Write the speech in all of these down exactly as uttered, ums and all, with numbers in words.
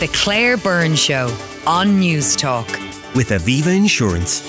The Claire Byrne Show on News Talk. With Aviva Insurance.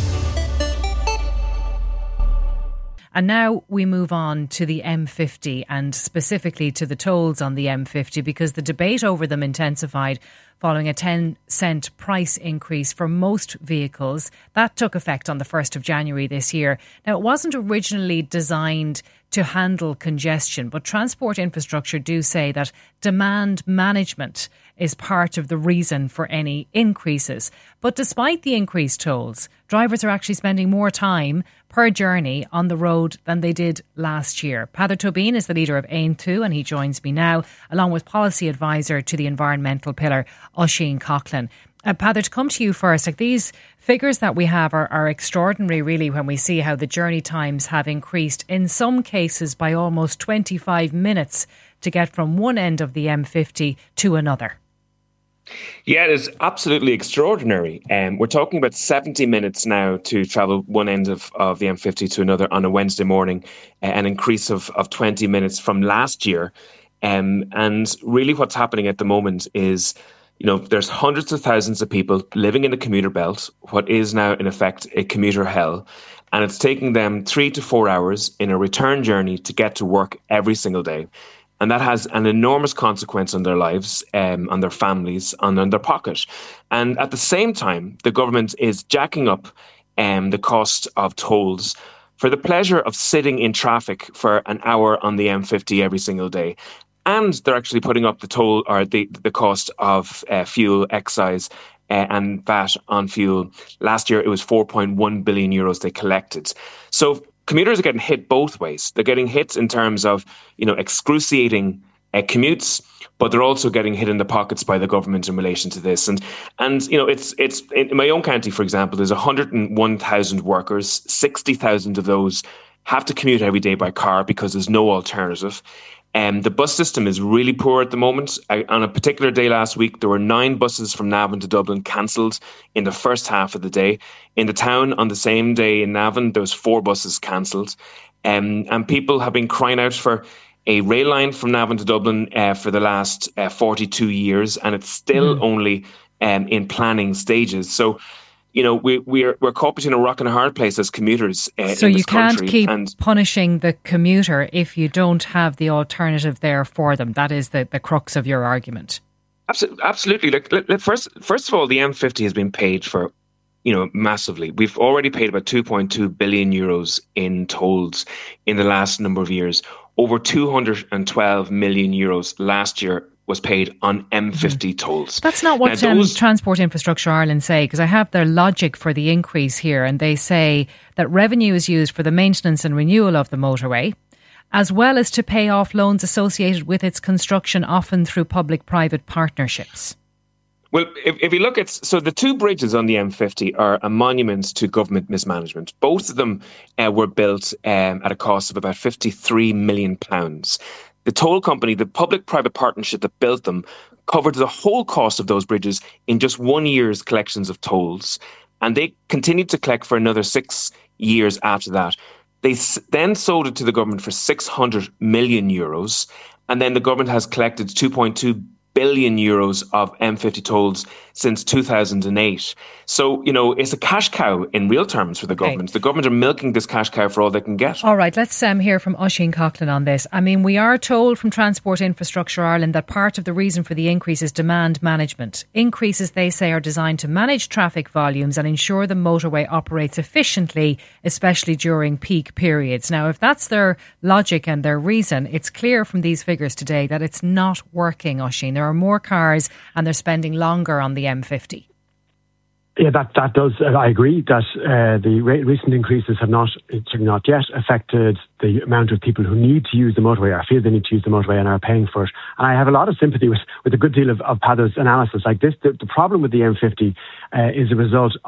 And now we move on to the M fifty and specifically to the tolls on the M fifty, because the debate over them intensified following a ten cent price increase for most vehicles. That took effect on the first of January this year. Now, it wasn't originally designed to handle congestion, but Transport Infrastructure do say that demand management is part of the reason for any increases. But despite the increased tolls, drivers are actually spending more time per journey on the road than they did last year. Peadar Tóibín is the leader of Aontú, and he joins me now, along with policy advisor to the environmental pillar, Oisín Coughlan. Uh, Peadar, to come to you first, like these figures that we have are, are extraordinary, really, when we see how the journey times have increased, in some cases by almost twenty-five minutes to get from one end of the M fifty to another. Yeah, it is absolutely extraordinary. Um, we're talking about seventy minutes now to travel one end of, of the M fifty to another on a Wednesday morning, uh, an increase of, of twenty minutes from last year. Um, and really what's happening at the moment is, you know, there's hundreds of thousands of people living in the commuter belt, what is now in effect a commuter hell. And it's taking them three to four hours in a return journey to get to work every single day. And that has an enormous consequence on their lives, um, on their families, and on their pocket. And at the same time, the government is jacking up um, the cost of tolls for the pleasure of sitting in traffic for an hour on the M fifty every single day. And they're actually putting up the toll or the, the cost of uh, fuel excise uh, and V A T on fuel. Last year, it was four point one billion euros they collected. So commuters are getting hit both ways. They're getting hit in terms of, you know, excruciating uh, commutes, but they're also getting hit in the pockets by the government in relation to this. And, and you know, it's it's in my own county, for example, there's one hundred one thousand workers. sixty thousand of those have to commute every day by car because there's no alternative. Um, the bus system is really poor at the moment. I, on a particular day last week, there were nine buses from Navan to Dublin cancelled in the first half of the day. In the town, on the same day in Navan, there was four buses cancelled. Um, and people have been crying out for a rail line from Navan to Dublin uh, for the last uh, forty-two years, and it's still mm. only um, in planning stages. So, you know, we, we're we're caught between a rock and a hard place as commuters uh, so in you this can't country. keep and punishing the commuter if you don't have the alternative there for them. That is the, the crux of your argument. Absolutely. Like, let, let, first, first of all, the M fifty has been paid for, you know, massively. We've already paid about two point two billion euros in tolls in the last number of years. Over two hundred twelve million euros last year was paid on M fifty mm. tolls. That's not what now, those... um, Transport Infrastructure Ireland say, because I have their logic for the increase here, and they say that revenue is used for the maintenance and renewal of the motorway, as well as to pay off loans associated with its construction, often through public-private partnerships. Well, if, if you look at, so the two bridges on the M fifty are a monument to government mismanagement. Both of them uh, were built um, at a cost of about fifty-three million pounds. The toll company, the public-private partnership that built them, covered the whole cost of those bridges in just one year's collections of tolls. And they continued to collect for another six years after that. They s- then sold it to the government for six hundred million euros. And then the government has collected two point two billion euros of M fifty tolls since two thousand eight. So, you know, it's a cash cow in real terms for the Okay. government. The government are milking this cash cow for all they can get. All right, let's um, hear from Oisín Coughlan on this. I mean, we are told from Transport Infrastructure Ireland that part of the reason for the increase is demand management. Increases, they say, are designed to manage traffic volumes and ensure the motorway operates efficiently, especially during peak periods. Now, if that's their logic and their reason, it's clear from these figures today that it's not working, Oisín. There are more cars and they're spending longer on the M fifty. Yeah, that that does. Uh, I agree that uh, the re- recent increases have not, certainly not yet, affected the amount of people who need to use the motorway or feel they need to use the motorway and are paying for it. And I have a lot of sympathy with, with a good deal of, of Peadar's analysis. Like this, the, the problem with the M fifty uh, is a result of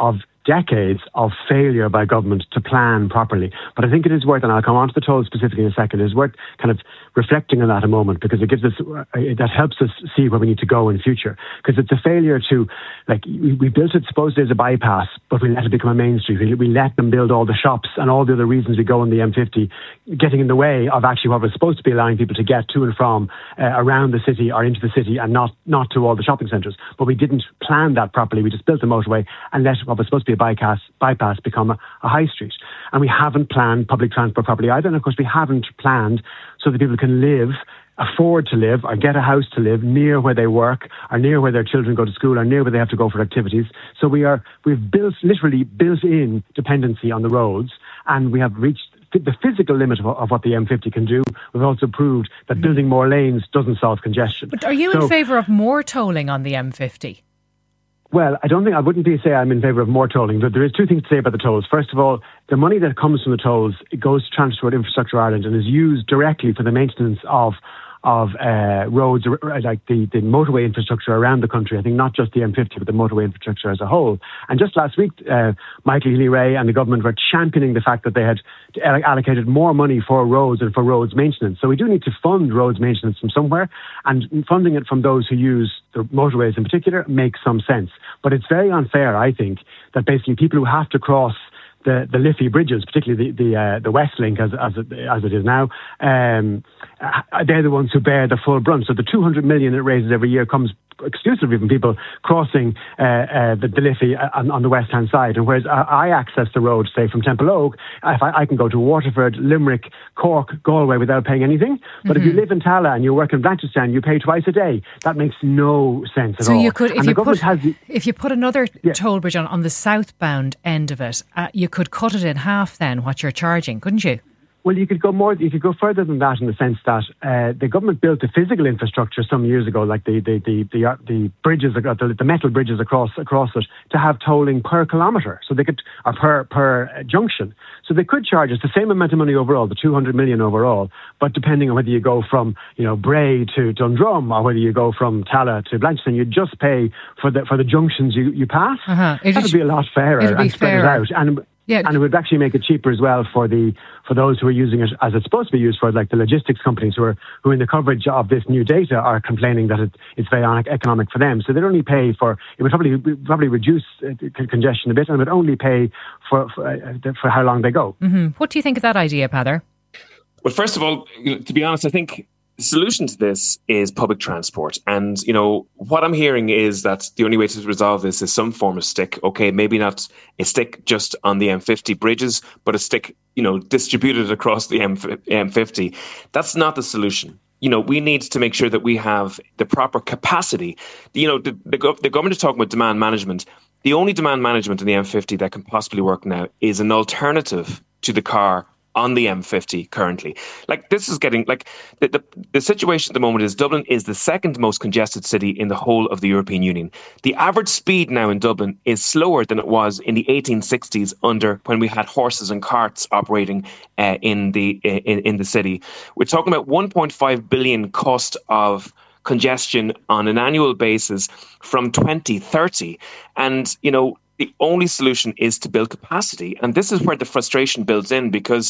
decades of failure by government to plan properly. But I think it is worth, and I'll come on to the tolls specifically in a second, it is worth kind of reflecting on that a moment, because it gives us, uh, that helps us see where we need to go in future. Because it's a failure to, like, we, we built it supposedly as a bypass, but we let it become a main street. We, we let them build all the shops and all the other reasons we go on the M fifty, getting in the way of actually what was supposed to be allowing people to get to and from uh, around the city or into the city, and not, not to all the shopping centres. But we didn't plan that properly. We just built the motorway and let what was supposed to be a bypass, bypass become a, a high street. And we haven't planned public transport properly either. And of course, we haven't planned so that people can live, afford to live, or get a house to live near where they work, or near where their children go to school, or near where they have to go for activities. So we are, we've built, literally built in dependency on the roads, and we have reached the physical limit of, of what the M fifty can do. We've also proved that building more lanes doesn't solve congestion. But are you so, in favour of more tolling on the M fifty? Well, I don't think, I wouldn't be say I'm in favour of more tolling, but there is two things to say about the tolls. First of all, the money that comes from the tolls, it goes to Transport Infrastructure Ireland and is used directly for the maintenance of of uh, roads, like the, the motorway infrastructure around the country. I think not just the M fifty, but the motorway infrastructure as a whole. And just last week, uh, Michael Healy-Rae and the government were championing the fact that they had allocated more money for roads and for roads maintenance. So we do need to fund roads maintenance from somewhere, and funding it from those who use the motorways in particular makes some sense. But it's very unfair, I think, that basically people who have to cross the, the Liffey bridges, particularly the the, uh, the Westlink as as it, as it is now, um, they're the ones who bear the full brunt. So the two hundred million it raises every year comes exclusively from people crossing uh, uh, the, the Liffey on, on the west-hand side. And whereas I access the road, say, from Temple Oak, if I, I can go to Waterford, Limerick, Cork, Galway without paying anything. But mm-hmm. if you live in Tala and you work in Blanchardstown, you pay twice a day. That makes no sense at so all. So you could, if you, put, has, if you put another yeah. toll bridge on, on the southbound end of it, uh, you could cut it in half then, what you're charging, couldn't you? Well, you could go more. You could go further than that, in the sense that uh, the government built the physical infrastructure some years ago, like the the the the, uh, the bridges, the, the metal bridges across across it, to have tolling per kilometre, so they could, or per per uh, junction, so they could charge us the same amount of money overall, the two hundred million overall. But depending on whether you go from you know Bray to Dundrum or whether you go from Tala to Blanchardstown, you just pay for the for the junctions you you pass. Uh-huh. That would be a lot fairer and spread it out. And Yeah. And it would actually make it cheaper as well for the for those who are using it as it's supposed to be used for, like the logistics companies who are who in the coverage of this new data are complaining that it, it's very economic for them. So they'd only pay for, it would probably probably reduce uh, congestion a bit, and would only pay for for, uh, for how long they go. Mm-hmm. What do you think of that idea, Peadar? Well, first of all, to be honest, I think the solution to this is public transport. And, you know, what I'm hearing is that the only way to resolve this is some form of stick. Okay, maybe not a stick just on the M fifty bridges, but a stick, you know, distributed across the M fifty. That's not the solution. You know, we need to make sure that we have the proper capacity. You know, the, the, the government is talking about demand management. The only demand management in the M fifty that can possibly work now is an alternative to the car on the M fifty currently. Like, this is getting, like, the, the, the situation at the moment is Dublin is the second most congested city in the whole of the European Union. The average speed now in Dublin is slower than it was in the eighteen sixties under when we had horses and carts operating uh, in the in, in the city. We're talking about one point five billion cost of congestion on an annual basis from twenty thirty. And, you know, the only solution is to build capacity. And this is where the frustration builds in, because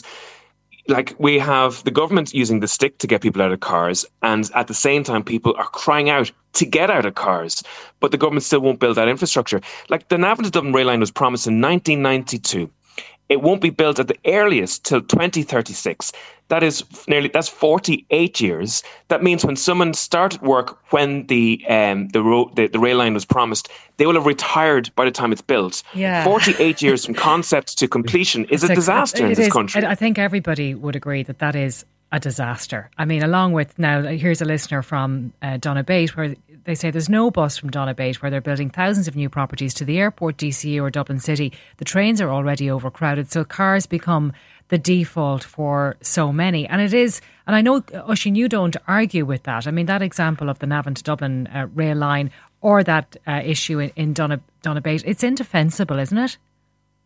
like we have the government using the stick to get people out of cars, and at the same time people are crying out to get out of cars, but the government still won't build that infrastructure. Like the Navan to Dublin rail line was promised in nineteen ninety-two. It won't be built at the earliest till twenty thirty-six. That is nearly, that's forty-eight years. That means when someone started work when the um the, ro- the the rail line was promised, they will have retired by the time it's built. Yeah. forty-eight years from concept to completion is it's a disaster a, in this is, country. I think everybody would agree that that is a disaster. I mean, along with, now here's a listener from uh, Donabate, where they say there's no bus from Donabate, where they're building thousands of new properties to the airport, D C E or Dublin City. The trains are already overcrowded, so cars become the default for so many. And it is, and I know, Oisín, you don't argue with that. I mean, that example of the Navan to Dublin uh, rail line, or that uh, issue in, in Donna, Donabate, it's indefensible, isn't it?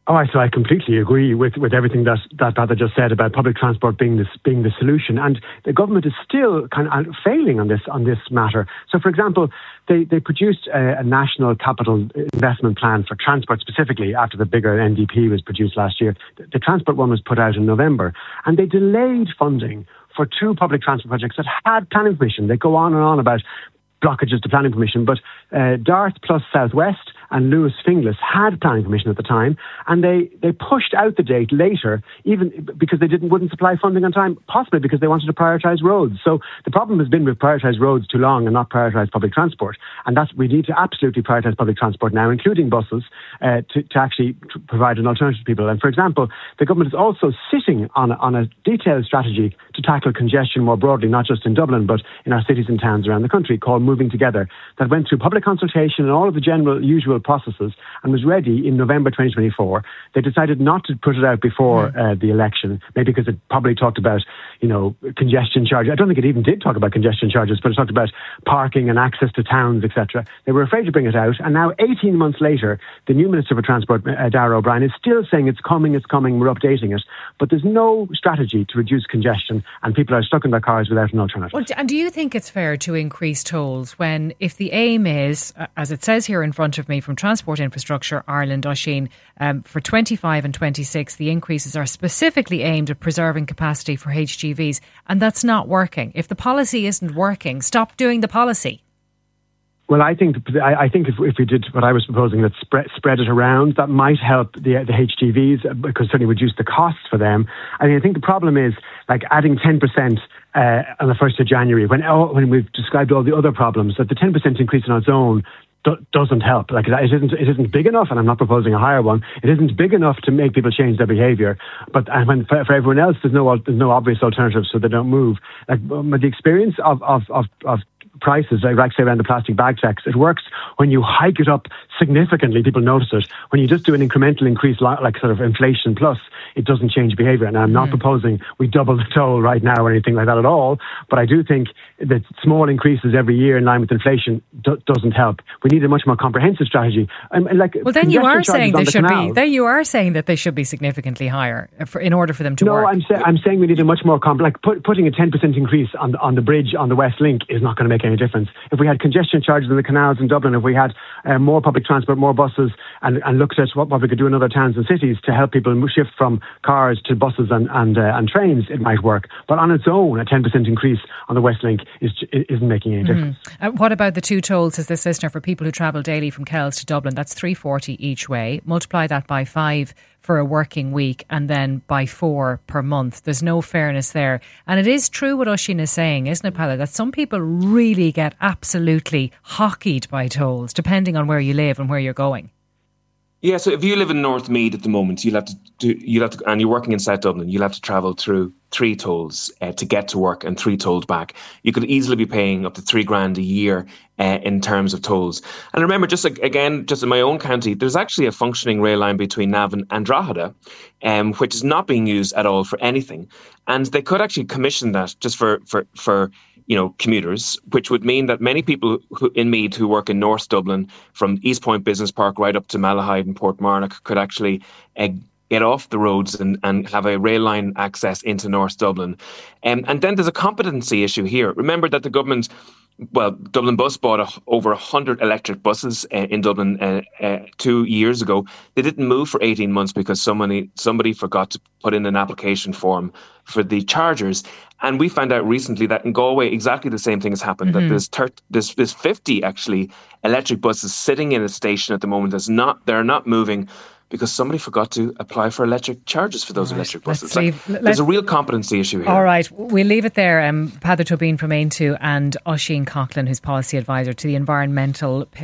Oh, I, so I completely agree with, with everything that that Peadar just said about public transport being this being the solution, and the government is still kind of failing on this on this matter. So, for example, they they produced a, a national capital investment plan for transport specifically after the bigger N D P was produced last year. The, the transport one was put out in November, and they delayed funding for two public transport projects that had planning permission. They go on and on about blockages to planning permission, but uh, Darth plus Southwest and Lewis Finglas had planning permission at the time, and they, they pushed out the date later, even because they didn't wouldn't supply funding on time, possibly because they wanted to prioritise roads. So the problem has been we've prioritised roads too long and not prioritised public transport, and that's we need to absolutely prioritise public transport now, including buses, uh, to, to actually provide an alternative to people. And for example, the government is also sitting on, on a detailed strategy to tackle congestion more broadly, not just in Dublin, but in our cities and towns around the country, called Moving Together, that went through public consultation and all of the general usual processes and was ready in November twenty twenty-four. They decided not to put it out before uh, the election, maybe because it probably talked about, you know, congestion charges. I don't think it even did talk about congestion charges, but it talked about parking and access to towns, et cetera. They were afraid to bring it out, and now eighteen months later, the new Minister for Transport, uh, Darragh O'Brien, is still saying it's coming, it's coming, we're updating it. But there's no strategy to reduce congestion, and people are stuck in their cars without an alternative. Well, and do you think it's fair to increase tolls when, if the aim is, as it says here in front of me from Transport Infrastructure Ireland, Oisín, um, for twenty-five and twenty-six, the increases are specifically aimed at preserving capacity for H G Vs, and that's not working. If the policy isn't working, stop doing the policy. Well, I think I think if, if we did what I was proposing, that spread spread it around, that might help the the H G Vs, because certainly reduce the costs for them. I mean, I think the problem is like adding ten percent uh, on the first of January, when oh, when we've described all the other problems, that the ten percent increase on its own do, doesn't help. Like it isn't it isn't big enough, and I'm not proposing a higher one. It isn't big enough to make people change their behaviour. But and when for, for everyone else, there's no there's no obvious alternative, so they don't move. Like but the experience of of of, of prices, like say around the plastic bag tax, it works when you hike it up significantly, people notice it. When you just do an incremental increase like sort of inflation plus, it doesn't change behaviour. And I'm not mm. proposing we double the toll right now or anything like that at all, but I do think that small increases every year in line with inflation do- doesn't help. We need a much more comprehensive strategy. And, and like well, then you are saying they the should canal, be. Then you are saying that they should be significantly higher for, in order for them to no, work. No, I'm, sa- I'm saying we need a much more complex. Like put, putting a ten percent increase on on the bridge on the West Link is not going to make any difference. If we had congestion charges in the canals in Dublin, if we had uh, more public transport, more buses, and, and looked at what, what we could do in other towns and cities to help people shift from cars to buses and and, uh, and trains, it might work. But on its own, a ten percent increase on the West Link is, isn't making any difference. Mm. Uh, what about the two tolls, says this listener, for people who travel daily from Kells to Dublin? That's three forty each way. Multiply that by five for a working week, and then by four per month. There's no fairness there. And it is true what Oisín is saying, isn't it, Peadar, that some people really get absolutely hockeyed by tolls, depending on where you live and where you're going. Yeah, so if you live in North Meath at the moment, you'll have to do, you'll have to, and you're working in South Dublin, you'll have to travel through three tolls uh, to get to work and three tolls back. You could easily be paying up to three grand a year uh, in terms of tolls. And remember, just like, again, just in my own county, there's actually a functioning rail line between Navan and Drogheda, um, which is not being used at all for anything. And they could actually commission that just for for for. you know, commuters, which would mean that many people who, in Meath who work in North Dublin, from East Point Business Park right up to Malahide and Portmarnock, could actually uh, get off the roads and, and have a rail line access into North Dublin. Um, and then there's a competency issue here. Remember that the government, well, Dublin Bus bought a, over one hundred electric buses uh, in Dublin uh, uh, two years ago. They didn't move for eighteen months because somebody somebody forgot to put in an application form for the chargers. And we found out recently that in Galway, exactly the same thing has happened, mm-hmm. that there's, thir- there's, there's fifty actually electric buses sitting in a station at the moment. That's not, they're not moving because somebody forgot to apply for electric charges for those right, electric buses. Like, there's a real competency issue here. All right, we'll leave it there. Um, Peadar Tóibín from Aontú and Oisín Coughlin, who's policy advisor to the Environmental Pill.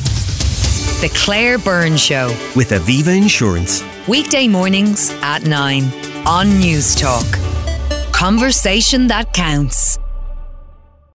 The Claire Byrne Show with Aviva Insurance. Weekday mornings at nine on News Talk. Conversation that counts.